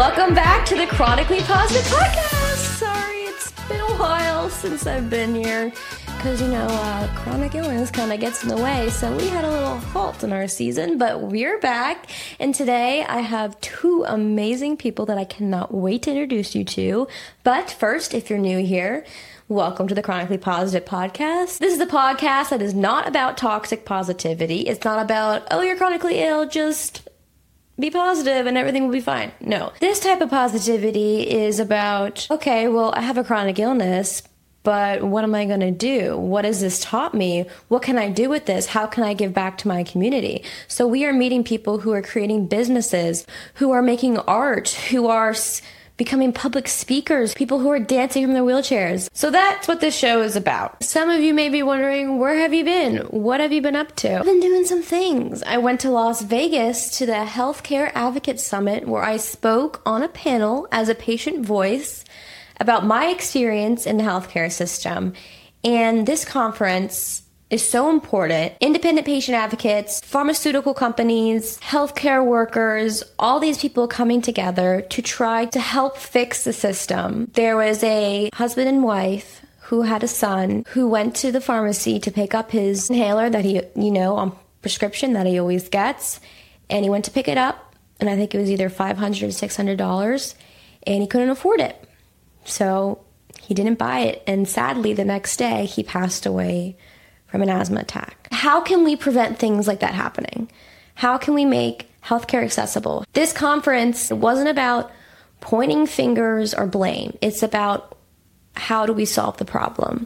Welcome back to the Chronically Positive Podcast. Sorry, it's been a while since I've been here because, chronic illness kind of gets in the way. So we had a little halt in our season, but we're back. And today I have two amazing people that I cannot wait to introduce you to. But first, if you're new here, welcome to the Chronically Positive Podcast. This is a podcast that is not about toxic positivity. It's not about, oh, you're chronically ill, just be positive and everything will be fine. No. This type of positivity is about, okay, well, I have a chronic illness, but what am I going to do? What has this taught me? What can I do with this? How can I give back to my community? So we are meeting people who are creating businesses, who are making art, who are becoming public speakers, people who are dancing from their wheelchairs. So that's what this show is about. Some of you may be wondering, where have you been? What have you been up to? I've been doing some things. I went to Las Vegas to the Healthcare Advocate Summit where I spoke on a panel as a patient voice about my experience in the healthcare system. And this conference is so important. Independent patient advocates, pharmaceutical companies, healthcare workers, all these people coming together to try to help fix the system. There was a husband and wife who had a son who went to the pharmacy to pick up his inhaler that he, on prescription that he always gets. And he went to pick it up, and I think it was either $500 or $600, and he couldn't afford it. So he didn't buy it. And sadly, the next day, he passed away from an asthma attack. How can we prevent things like that happening? How can we make healthcare accessible? This conference wasn't about pointing fingers or blame. It's about how do we solve the problem?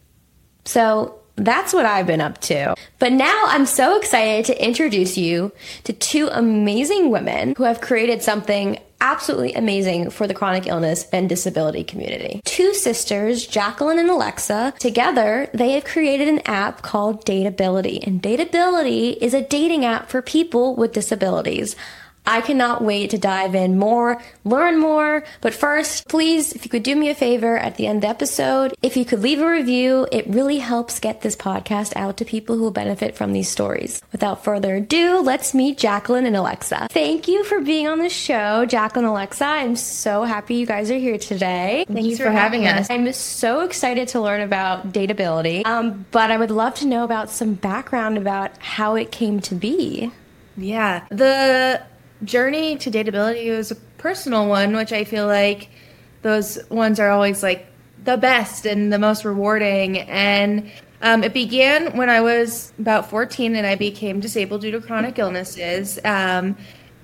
So that's what I've been up to. But now I'm so excited to introduce you to two amazing women who have created something absolutely amazing for the chronic illness and disability community. Two sisters, Jacqueline and Alexa, together they have created an app called Dateability. And Dateability is a dating app for people with disabilities. I cannot wait to dive in more, learn more. But first, please, if you could do me a favor at the end of the episode, if you could leave a review, it really helps get this podcast out to people who will benefit from these stories. Without further ado, let's meet Jacqueline and Alexa. Thank you for being on the show, Jacqueline and Alexa. I'm so happy you guys are here today. Thank you for having us. I'm so excited to learn about Dateability, but I would love to know about some background about how it came to be. Yeah, the journey to Dateability was a personal one, which I feel like those ones are always like the best and the most rewarding. And it began when I was about 14 and I became disabled due to chronic illnesses. And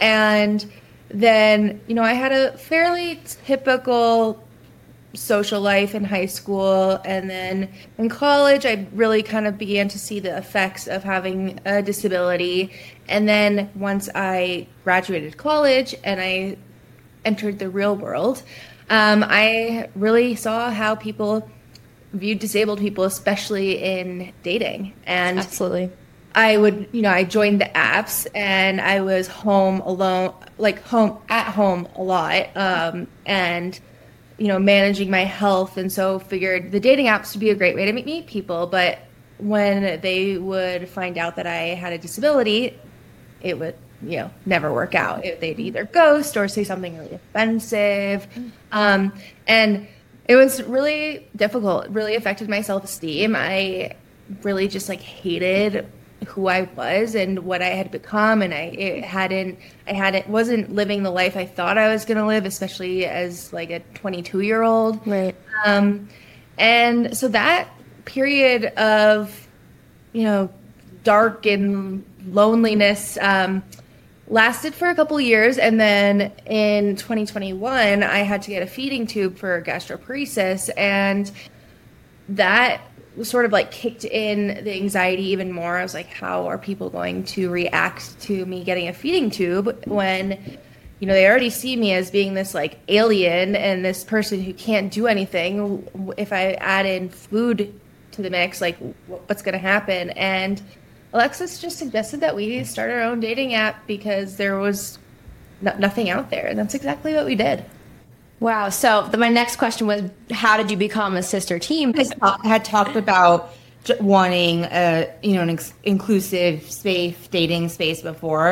then, I had a fairly typical social life in high school, and then in college I really kind of began to see the effects of having a disability. And then once I graduated college and I entered the real world, I really saw how people viewed disabled people, especially in dating. And absolutely, I would, I joined the apps and I was home alone, at home a lot, and managing my health. And so figured the dating apps would be a great way to meet people. But when they would find out that I had a disability, it would, never work out. They'd either ghost or say something really offensive. And it was really difficult. It really affected my self-esteem. I really just hated who I was and what I had become, and I wasn't living the life I thought I was going to live, especially as a 22-year-old. Right. And so that period of, dark and loneliness, lasted for a couple years. And then in 2021, I had to get a feeding tube for gastroparesis, and that sort of kicked in the anxiety even more. I was like, how are people going to react to me getting a feeding tube when, they already see me as being this alien and this person who can't do anything. If I add in food to the mix, what's going to happen? And Alexis just suggested that we start our own dating app because there was nothing out there. And that's exactly what we did. Wow. So my next question was, how did you become a sister team? I had talked about wanting an inclusive space, dating space before.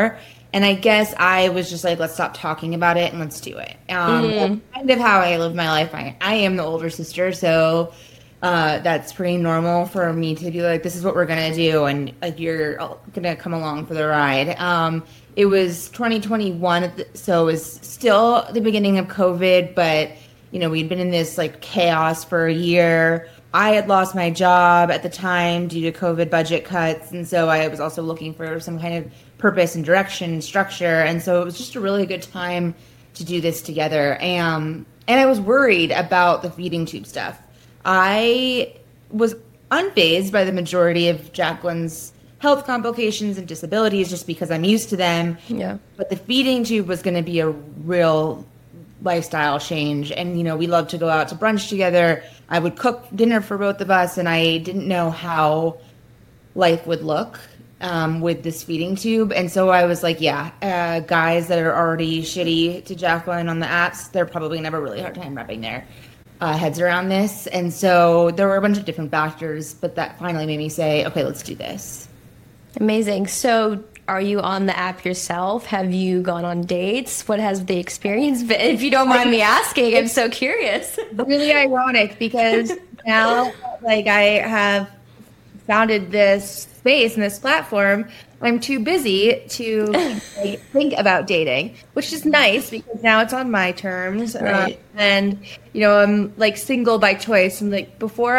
And I guess I was just like, let's stop talking about it and let's do it. That's kind of how I live my life. I am the older sister, so that's pretty normal for me to be like, this is what we're going to do. And like, you're going to come along for the ride. It was 2021, so it was still the beginning of COVID, but we'd been in this like chaos for a year. I had lost my job at the time due to COVID budget cuts. And so I was also looking for some kind of purpose and direction and structure. And so it was just a really good time to do this together. And I was worried about the feeding tube stuff. I was unfazed by the majority of Jacqueline's health complications and disabilities just because I'm used to them. Yeah. But the feeding tube was going to be a real lifestyle change. And, we love to go out to brunch together. I would cook dinner for both of us, and I didn't know how life would look with this feeding tube. And so I was like, guys that are already shitty to Jacqueline on the apps, they're probably going to have a really hard time wrapping their heads around this. And so there were a bunch of different factors, but that finally made me say, okay, let's do this. Amazing. So are you on the app yourself? Have you gone on dates? What has the experience been? If you don't mind me asking, I'm so curious. Really ironic because now, like, I have founded this space and this platform. I'm too busy to think about dating, which is nice because now it's on my terms. Right. And, I'm like single by choice. And like before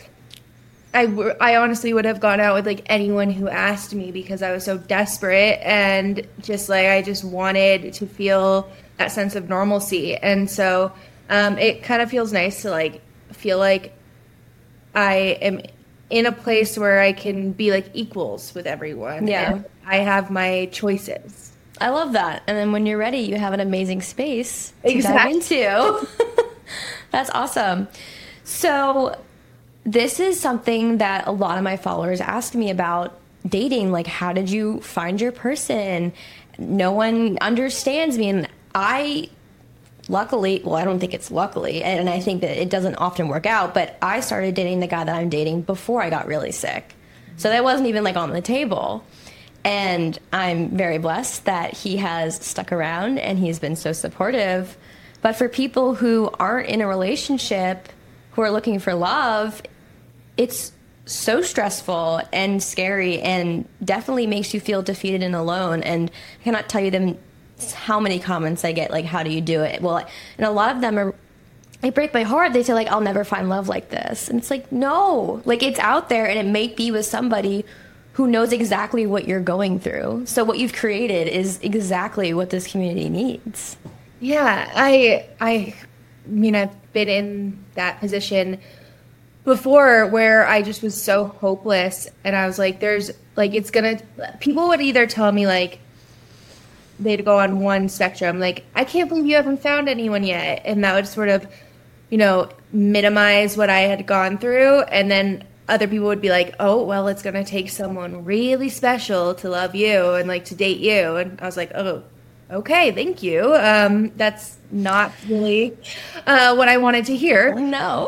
I honestly would have gone out with like anyone who asked me because I was so desperate and just like I just wanted to feel that sense of normalcy. And so it kind of feels nice to like feel like I am in a place where I can be like equals with everyone. Yeah. And I have my choices. I love that. And then when you're ready, you have an amazing space to Exactly. dive into. That's awesome. So this is something that a lot of my followers ask me about dating. Like, how did you find your person? No one understands me. And luckily, well, I don't think it's luckily, and I think that it doesn't often work out, but I started dating the guy that I'm dating before I got really sick. So that wasn't even like on the table. And I'm very blessed that he has stuck around and he's been so supportive. But for people who aren't in a relationship, who are looking for love, it's so stressful and scary and definitely makes you feel defeated and alone. And I cannot tell you how many comments I get, like, how do you do it? Well, and a lot of them they break my heart. They say, like, I'll never find love like this. And it's like, no, like, it's out there and it may be with somebody who knows exactly what you're going through. So what you've created is exactly what this community needs. Yeah, I mean, I've been in that position before where I just was so hopeless. And I was like, people would either tell me, like, they'd go on one spectrum, like, I can't believe you haven't found anyone yet. And that would sort of, minimize what I had gone through. And then other people would be like, oh, well, it's going to take someone really special to love you and like to date you. And I was like, oh, okay, thank you. That's not really what I wanted to hear. No.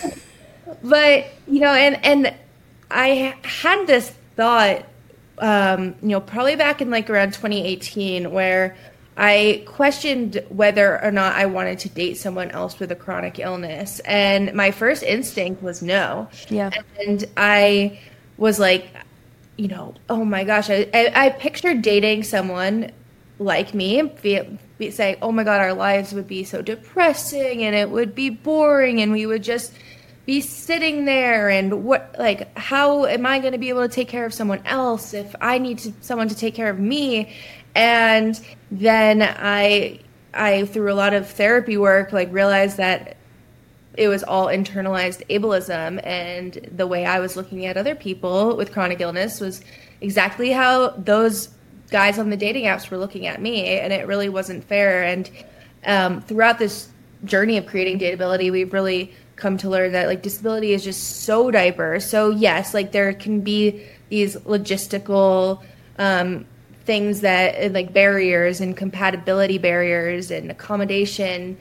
But, and I had this thought, probably back in like around 2018 where I questioned whether or not I wanted to date someone else with a chronic illness. And my first instinct was no. Yeah. And I was like, oh my gosh, I pictured dating someone like me, saying, oh my God, our lives would be so depressing and it would be boring and we would just be sitting there and how am I going to be able to take care of someone else if I need someone to take care of me? And then I through a lot of therapy work, like, realized that it was all internalized ableism, and the way I was looking at other people with chronic illness was exactly how those guys on the dating apps were looking at me, and it really wasn't fair. And throughout this journey of creating Dateability, we've really come to learn that, like, disability is just so diverse. So yes, like, there can be these logistical things that, like, barriers and compatibility barriers and accommodation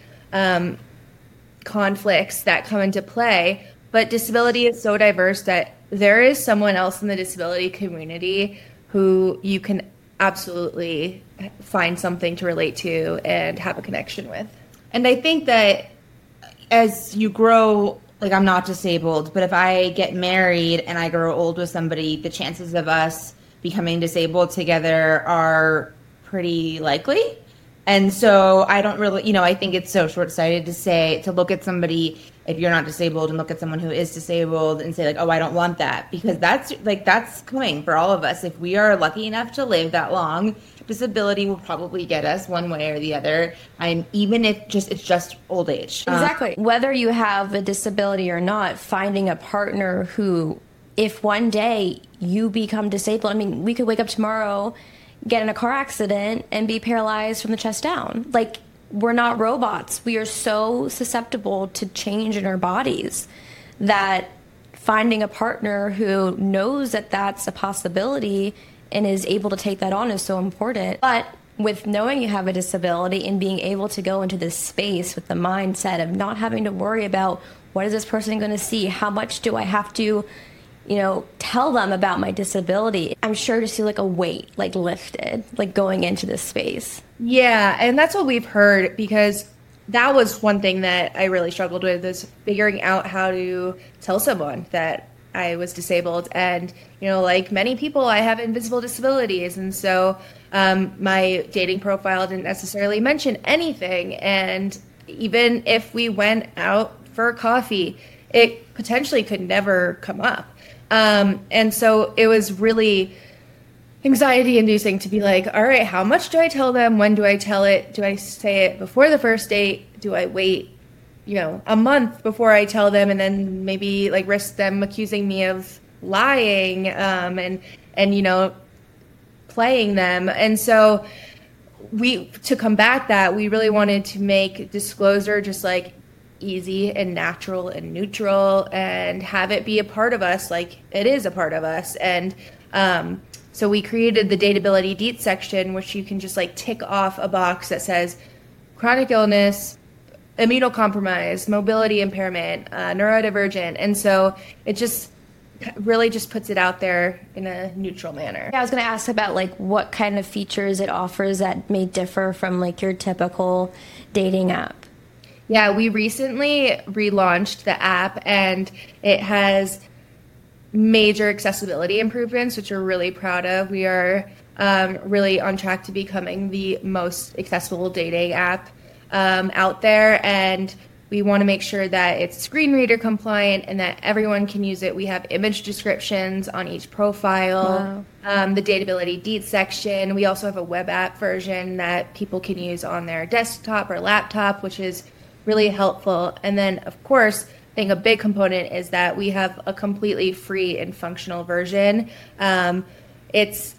conflicts that come into play. But disability is so diverse that there is someone else in the disability community who you can absolutely find something to relate to and have a connection with. And I think that as you grow, like I'm not disabled, but if I get married and I grow old with somebody, the chances of us becoming disabled together are pretty likely. And so I don't really, I think it's so short-sighted to look at somebody, if you're not disabled, and look at someone who is disabled and say like, oh, I don't want that, because that's coming for all of us. If we are lucky enough to live that long, disability will probably get us one way or the other. Even if it's just old age. Exactly. Whether you have a disability or not, finding a partner who, if one day you become disabled, we could wake up tomorrow, get in a car accident, and be paralyzed from the chest down. Like, we're not robots. We are so susceptible to change in our bodies that finding a partner who knows that that's a possibility and is able to take that on is so important. But with knowing you have a disability and being able to go into this space with the mindset of not having to worry about what is this person going to see, how much do I have to tell them about my disability, I'm sure to see like a weight like lifted, like going into this space. Yeah, and that's what we've heard, because that was one thing that I really struggled with, is figuring out how to tell someone that I was disabled. And, like many people, I have invisible disabilities. And so my dating profile didn't necessarily mention anything. And even if we went out for coffee, it potentially could never come up. And so it was really anxiety inducing to be like, all right, how much do I tell them? When do I tell it? Do I say it before the first date? Do I wait, a month before I tell them, and then maybe like risk them accusing me of lying, and playing them. And so to combat that, we really wanted to make disclosure just like easy and natural and neutral, and have it be a part of us like it is a part of us. And so we created the Dateability Deets section, which you can just like tick off a box that says chronic illness, immunocompromised, mobility impairment, neurodivergent. And so it just really just puts it out there in a neutral manner. Yeah, I was going to ask about like what kind of features it offers that may differ from like your typical dating app. Yeah, we recently relaunched the app, and it has major accessibility improvements, which we're really proud of. We are really on track to becoming the most accessible dating app out there, and we want to make sure that it's screen reader compliant and that everyone can use it. We have image descriptions on each profile, the Dateability Deets section. We also have a web app version that people can use on their desktop or laptop, which is really helpful. And then, of course, I think a big component is that we have a completely free and functional version. It's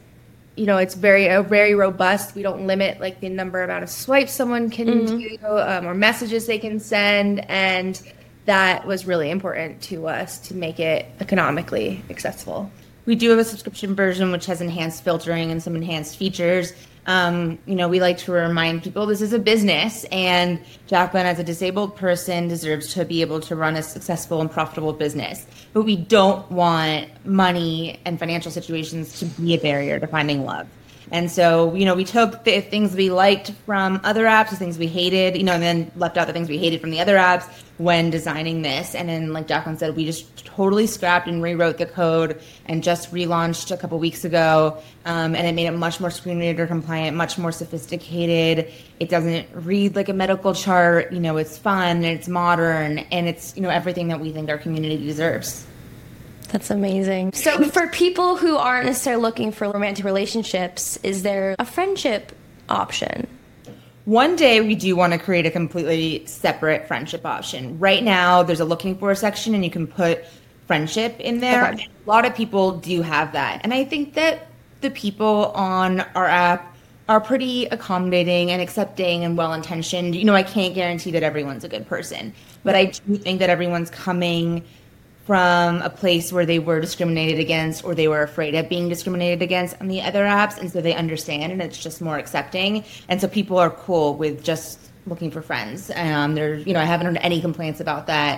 very robust. We don't limit like the amount of swipes someone can do, or messages they can send, and that was really important to us to make it economically accessible. We do have a subscription version which has enhanced filtering and some enhanced features. We like to remind people this is a business, and Jacqueline, as a disabled person, deserves to be able to run a successful and profitable business. But we don't want money and financial situations to be a barrier to finding love. And so, we took the things we liked from other apps, the things we hated, and then left out the things we hated from the other apps when designing this. And then, like Jacqueline said, we just totally scrapped and rewrote the code and just relaunched a couple weeks ago. And it made it much more screen reader compliant, much more sophisticated. It doesn't read like a medical chart. It's fun and it's modern, and it's, everything that we think our community deserves. That's amazing. So for people who aren't necessarily looking for romantic relationships, is there a friendship option? One day we do want to create a completely separate friendship option. Right now there's a looking for section, and you can put friendship in there. Okay. A lot of people do have that. And I think that the people on our app are pretty accommodating and accepting and well-intentioned. I can't guarantee that everyone's a good person, but I do think that everyone's coming from a place where they were discriminated against, or they were afraid of being discriminated against on the other apps, and so they understand, and it's just more accepting. And so people are cool with just looking for friends. I haven't heard any complaints about that.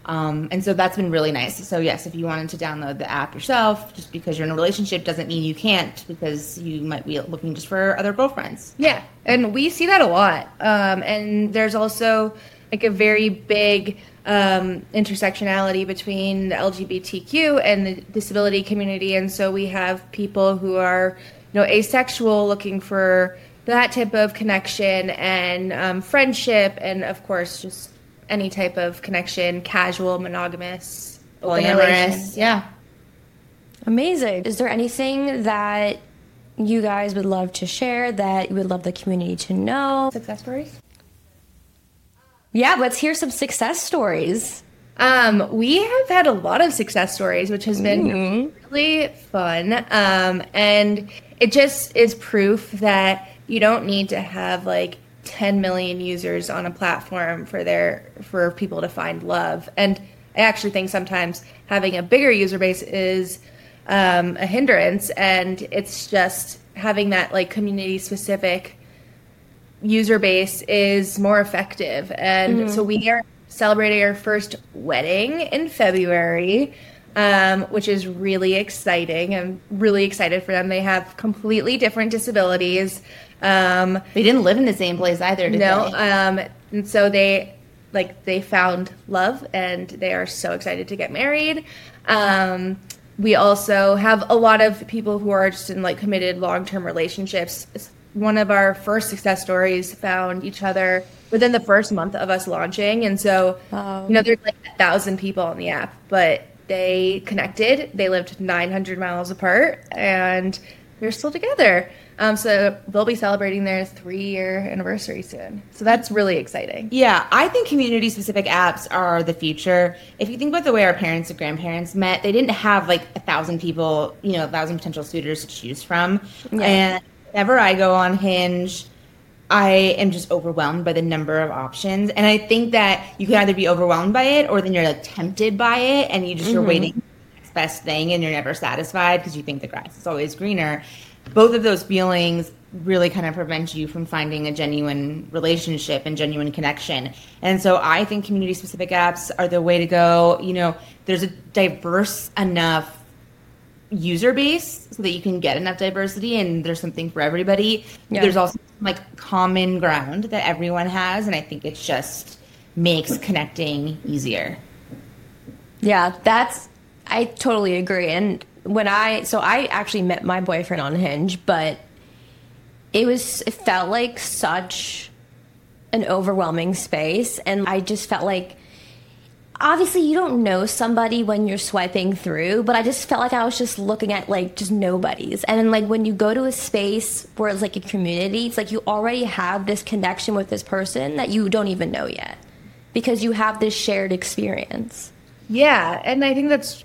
And so that's been really nice. So yes, if you wanted to download the app yourself, just because you're in a relationship doesn't mean you can't, because you might be looking just for other girlfriends. Yeah, and we see that a lot. And there's also like a very big intersectionality between the LGBTQ and the disability community. And so we have people who are, asexual, looking for that type of connection and friendship, and of course just any type of connection, casual, monogamous, polyamorous. Yeah. Amazing. Is there anything that you guys would love to share that you would love the community to know? Success stories? Yeah, let's hear some success stories. We have had a lot of success stories, which has been really fun. And it just is proof that you don't need to have like 10 million users on a platform for people to find love. And I actually think sometimes having a bigger user base is a hindrance, and it's just having that like community specific user base is more effective. And so we are celebrating our first wedding in February, which is really exciting. I'm really excited for them. They have completely different disabilities. They didn't live in the same place either, did they? And so they found love, and they are so excited to get married. We also have a lot of people who are just in like committed long-term relationships. One of our first success stories found each other within the first month of us launching. And so, there's like 1,000 people on the app, but they connected. They lived 900 miles apart, and they're still together. So they'll be celebrating their 3-year anniversary soon. So that's really exciting. Yeah, I think community-specific apps are the future. If you think about the way our parents and grandparents met, they didn't have like 1,000 people, 1,000 potential suitors to choose from. Yeah. And whenever I go on Hinge, I am just overwhelmed by the number of options. And I think that you can either be overwhelmed by it, or then you're like tempted by it, and you're waiting for the next best thing, and you're never satisfied because you think the grass is always greener. Both of those feelings really kind of prevent you from finding a genuine relationship and genuine connection. And so I think community-specific apps are the way to go. There's a diverse enough user base so that you can get enough diversity, and there's something for everybody. Yeah. There's also like common ground that everyone has, and I think it just makes connecting easier. Yeah, I totally agree. And I actually met my boyfriend on Hinge, but it felt like such an overwhelming space. And I just felt like, obviously you don't know somebody when you're swiping through, but I just felt like I was just looking at like just nobodies. And then like when you go to a space where it's like a community, it's like you already have this connection with this person that you don't even know yet, because you have this shared experience. Yeah, and I think that's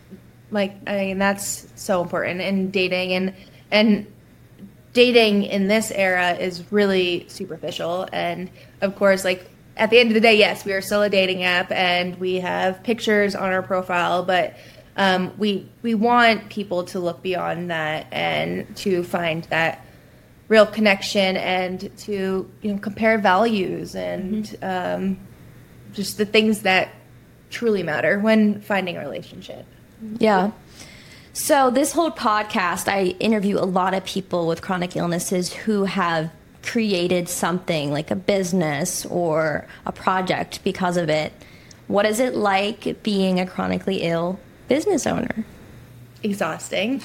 that's so important in dating, and dating in this era is really superficial. And of course, like at the end of the day, yes, we are still a dating app and we have pictures on our profile, but we want people to look beyond that and to find that real connection, and to compare values and just the things that truly matter when finding a relationship. Yeah. So this whole podcast, I interview a lot of people with chronic illnesses who have created something like a business or a project because of it. What is it like being a chronically ill business owner? Exhausting.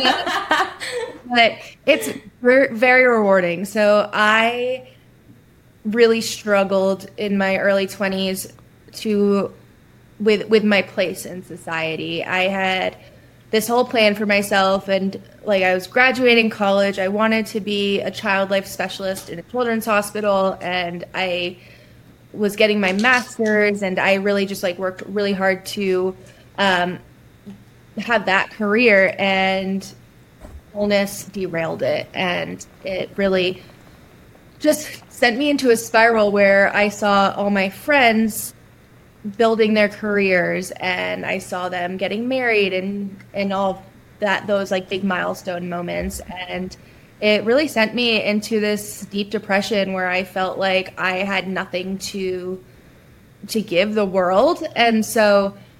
But it's very rewarding. So I really struggled in my early 20s with my place in society. I had this whole plan for myself, and like I was graduating college, I wanted to be a child life specialist in a children's hospital, and I was getting my master's, and I really just like worked really hard to have that career, and illness derailed it, and it really just sent me into a spiral where I saw all my friends building their careers, and I saw them getting married and all that, those like big milestone moments, and it really sent me into this deep depression where I felt like I had nothing to give the world. And so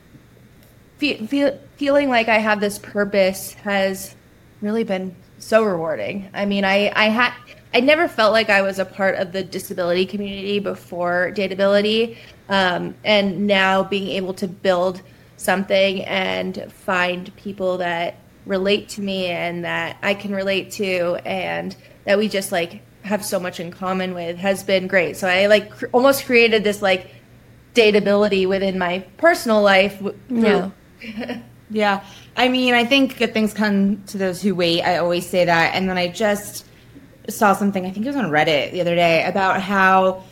feeling like I have this purpose has really been so rewarding. I mean, I never felt like I was a part of the disability community before Dateability, and now being able to build something and find people that relate to me and that I can relate to and that we just like have so much in common with has been great. So I like almost created this like Dateability within my personal life. Yeah. Yeah. I mean, I think good things come to those who wait. I always say that. And then I just saw something, I think it was on Reddit the other day, about how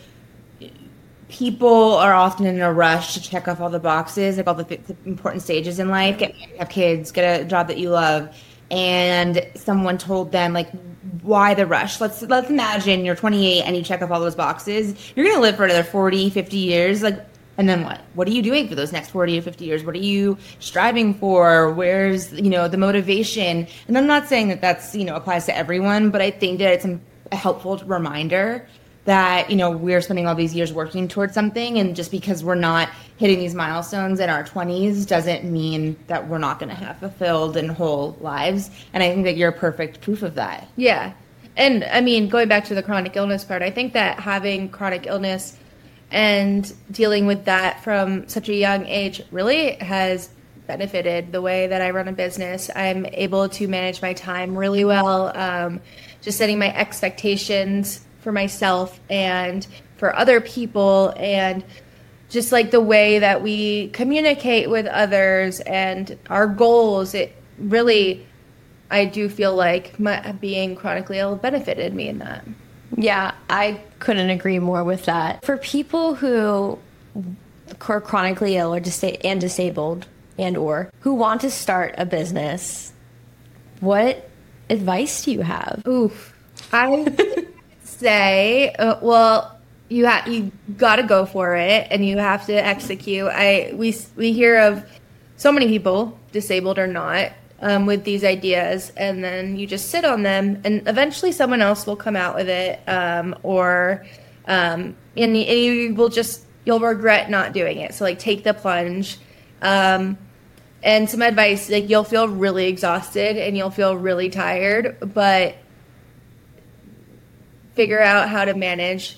people are often in a rush to check off all the boxes, like all the important stages in life, have kids, get a job that you love. And someone told them, like, why the rush? Let's imagine you're 28 and you check off all those boxes. You're going to live for another 40, 50 years. Like, and then what? What are you doing for those next 40 or 50 years? What are you striving for? Where's, the motivation? And I'm not saying that that's, applies to everyone, but I think that it's a helpful reminder that, we're spending all these years working towards something. And just because we're not hitting these milestones in our 20s doesn't mean that we're not going to have fulfilled and whole lives. And I think that you're perfect proof of that. Yeah. And I mean, going back to the chronic illness part, I think that having chronic illness and dealing with that from such a young age really has benefited the way that I run a business. I'm able to manage my time really well, just setting my expectations for myself and for other people, and just like the way that we communicate with others and our goals. It really, I do feel like being chronically ill benefited me in that. Yeah, I couldn't agree more with that. For people who are chronically ill or disabled or who want to start a business, what advice do you have? Oof. I would say, you got to go for it and you have to execute. We hear of so many people, disabled or not, with these ideas, and then you just sit on them, and eventually someone else will come out with it, and you'll regret not doing it. So like, take the plunge. And some advice, like, you'll feel really exhausted and you'll feel really tired, but figure out how to manage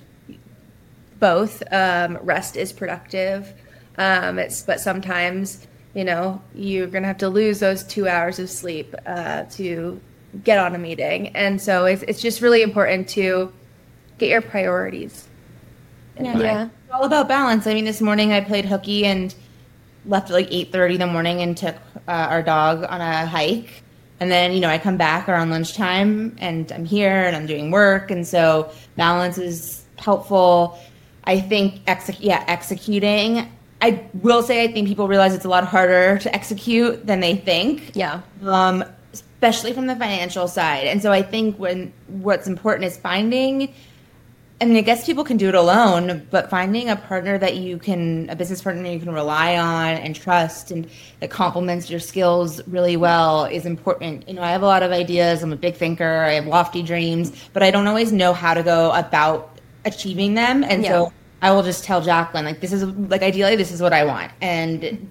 both. Rest is productive. But sometimes, you're going to have to lose those 2 hours of sleep to get on a meeting. And so it's just really important to get your priorities. Yeah. It's all about balance. I mean, this morning I played hooky and left at like 8:30 in the morning and took our dog on a hike. And then, I come back around lunchtime and I'm here and I'm doing work. And so balance is helpful. I think executing. I will say I think people realize it's a lot harder to execute than they think. Yeah. Especially from the financial side. And so I think what's important is finding, I mean, I guess people can do it alone, but finding a partner a business partner you can rely on and trust and that complements your skills really well is important. I have a lot of ideas. I'm a big thinker. I have lofty dreams, but I don't always know how to go about achieving them. And so I will just tell Jacqueline, like, this is, like, ideally, this is what I want. And,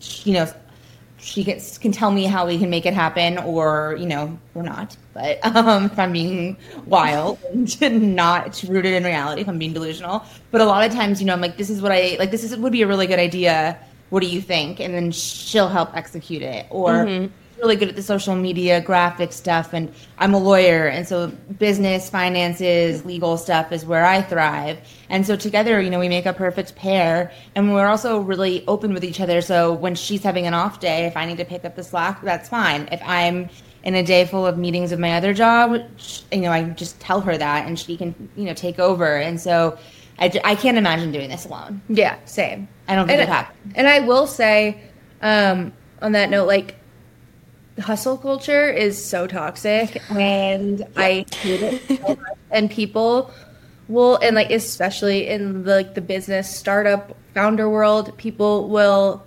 she can tell me how we can make it happen, or, or not. But if I'm being wild and not rooted in reality, if I'm being delusional. But a lot of times, I'm like, this would be a really good idea. What do you think? And then she'll help execute it. Or really good at the social media graphic stuff, and I'm a lawyer, and so business, finances, legal stuff is where I thrive. And so together, we make a perfect pair, and we're also really open with each other. So when she's having an off day, if I need to pick up the slack, that's fine. If I'm in a day full of meetings with my other job, I just tell her that, and she can, take over. And so I can't imagine doing this alone. Yeah, same. I don't think it happens. And I will say, on that note, like, hustle culture is so toxic, and I hate it so much. And people will, and like, especially in the business startup founder world, people will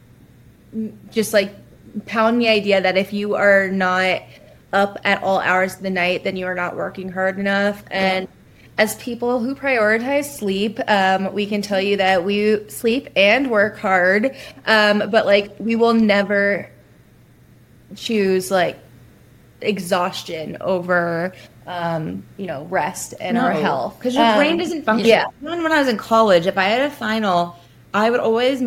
just like pound the idea that if you are not up at all hours of the night, then you are not working hard enough. And as people who prioritize sleep, we can tell you that we sleep and work hard, but like we will never choose like exhaustion over rest and our health, because your brain doesn't function. Yeah. Even when I was in college, if I had a final, I would always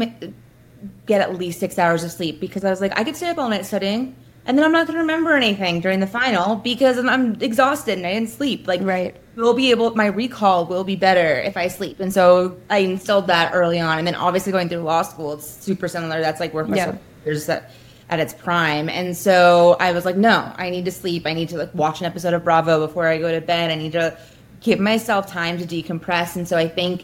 get at least 6 hours of sleep, because I was like, I could stay up all night studying, and then I'm not going to remember anything during the final because I'm exhausted and I didn't sleep. Like, Right. my recall will be better if I sleep. And so I instilled that early on. And then obviously going through law school, it's super similar. That's like work at its prime. And so I was like, no, I need to sleep. I need to like watch an episode of Bravo before I go to bed. I need to give myself time to decompress. And so I think,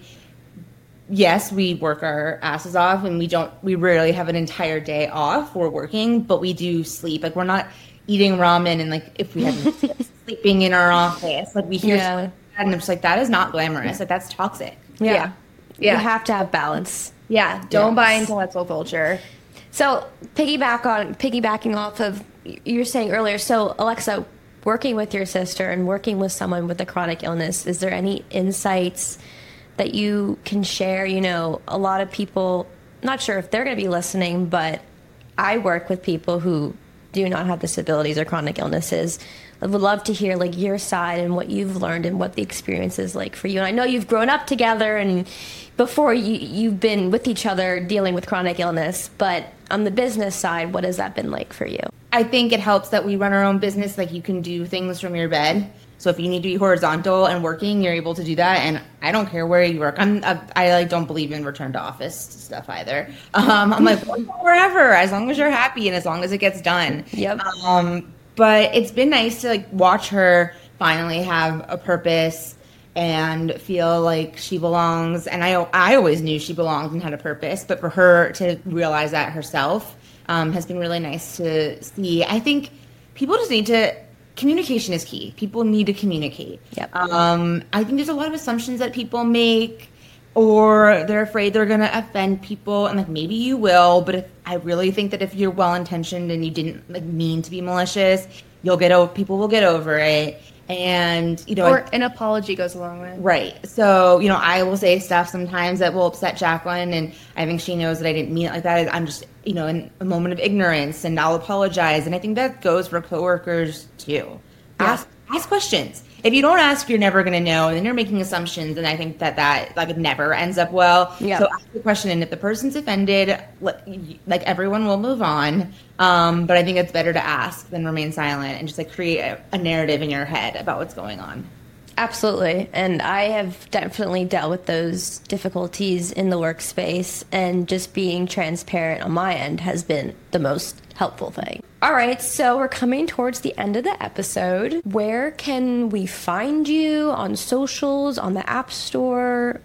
yes, we work our asses off, and we rarely have an entire day off. We're working, but we do sleep. Like, we're not eating ramen and like if we had sleeping in our office, like we hear Yeah. that, and I'm just like, that is not glamorous. Like, that's toxic. Yeah. Yeah. You have to have balance. Yeah, don't buy Yes. intellectual culture. So piggybacking off of you were saying earlier, so Alexa, working with your sister and working with someone with a chronic illness, is there any insights that you can share? You know, a lot of people, not sure if they're going to be listening, but I work with people who do not have disabilities or chronic illnesses. I would love to hear like your side and what you've learned and what the experience is like for you. And I know you've grown up together and before you've been with each other dealing with chronic illness, but on the business side, what has that been like for you? I think it helps that we run our own business. Like, you can do things from your bed. So if you need to be horizontal and working, you're able to do that. And I don't care where you work. I like don't believe in return to office stuff either. I'm like, wherever, as long as you're happy and as long as it gets done. Yep. But it's been nice to like watch her finally have a purpose and feel like she belongs. And I always knew she belonged and had a purpose, but for her to realize that herself has been really nice to see. I think people just need to. Communication is key. People need to communicate. Yep. I think there's a lot of assumptions that people make, or they're afraid they're going to offend people, and like maybe you will, but I really think that if you're well intentioned and you didn't like mean to be malicious, people will get over it. And Or an apology goes a long way. Right. So, I will say stuff sometimes that will upset Jacqueline, and I think she knows that I didn't mean it like that. I'm just, in a moment of ignorance, and I'll apologize. And I think that goes for coworkers too. Yeah. Ask questions. If you don't ask, you're never going to know, and then you're making assumptions, and I think that like never ends up well. Yeah. So ask the question, and if the person's offended, like everyone will move on. But I think it's better to ask than remain silent and just like create a narrative in your head about what's going on. Absolutely. And I have definitely dealt with those difficulties in the workspace, and just being transparent on my end has been the most helpful thing. All right, so we're coming towards the end of the episode. Where can we find you on socials, on the App Store?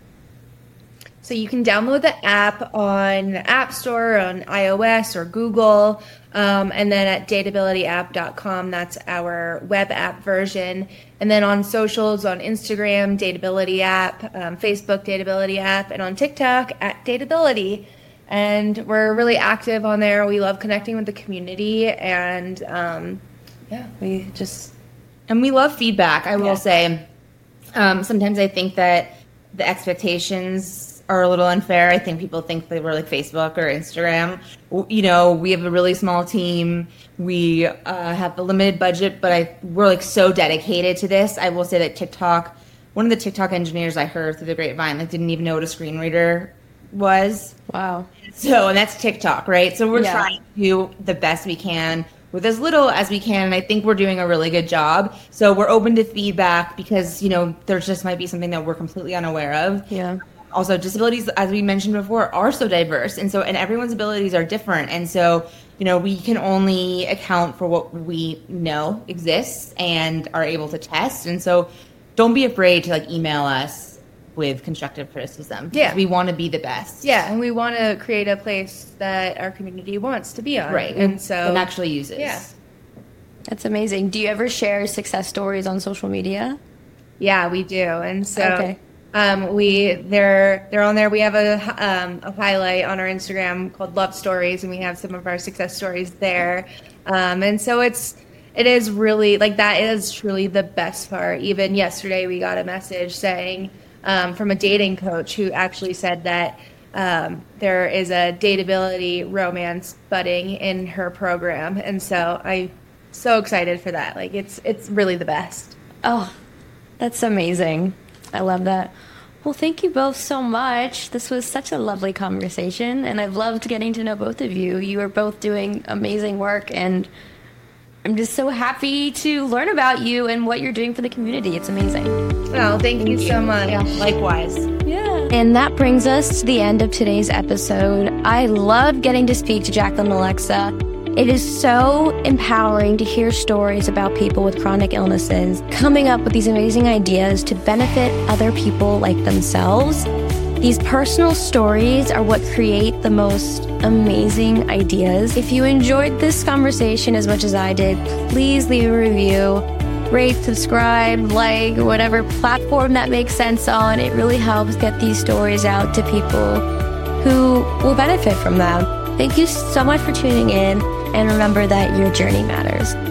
So you can download the app on the App Store, on iOS or Google, and then at databilityapp.com, that's our web app version. And then on socials, on Instagram, Datability App, Facebook, Datability App, and on TikTok, at Datability. And we're really active on there. We love connecting with the community, and we just... And we love feedback, I will Yeah. say. Sometimes I think that the expectations are a little unfair. I think people think that we're like Facebook or Instagram. We have a really small team. We have a limited budget, but we're like so dedicated to this. I will say that one of the TikTok engineers I heard through the grapevine, didn't even know what a screen reader was. Wow. And that's TikTok, right? So we're Yeah. trying to do the best we can with as little as we can, and I think we're doing a really good job. So we're open to feedback because, there just might be something that we're completely unaware of. Yeah. Also, disabilities, as we mentioned before, are so diverse, and everyone's abilities are different. And so, we can only account for what we know exists and are able to test. And so don't be afraid to email us with constructive criticism. Yeah. We want to be the best. Yeah, and we want to create a place that our community wants to be on. Right. And so... And actually uses. Yeah. That's amazing. Do you ever share success stories on social media? Yeah, we do. And so Okay. they're on there. We have a highlight on our Instagram called Love Stories, and we have some of our success stories there. And so it's it is really like that is truly the best part. Even yesterday, we got a message saying from a dating coach who actually said that there is a dateability romance budding in her program, and so I'm so excited for that. Like it's really the best. Oh, that's amazing. I love that. Well, thank you both so much. This was such a lovely conversation, and I've loved getting to know both of you. You are both doing amazing work, and I'm just so happy to learn about you and what you're doing for the community. It's amazing. Oh, thank you so much. Yeah, likewise. Yeah. And that brings us to the end of today's episode. I love getting to speak to Jacqueline and Alexa. It is so empowering to hear stories about people with chronic illnesses coming up with these amazing ideas to benefit other people like themselves. These personal stories are what create the most amazing ideas. If you enjoyed this conversation as much as I did, please leave a review, rate, subscribe, like, whatever platform that makes sense on. It really helps get these stories out to people who will benefit from them. Thank you so much for tuning in, and remember that your journey matters.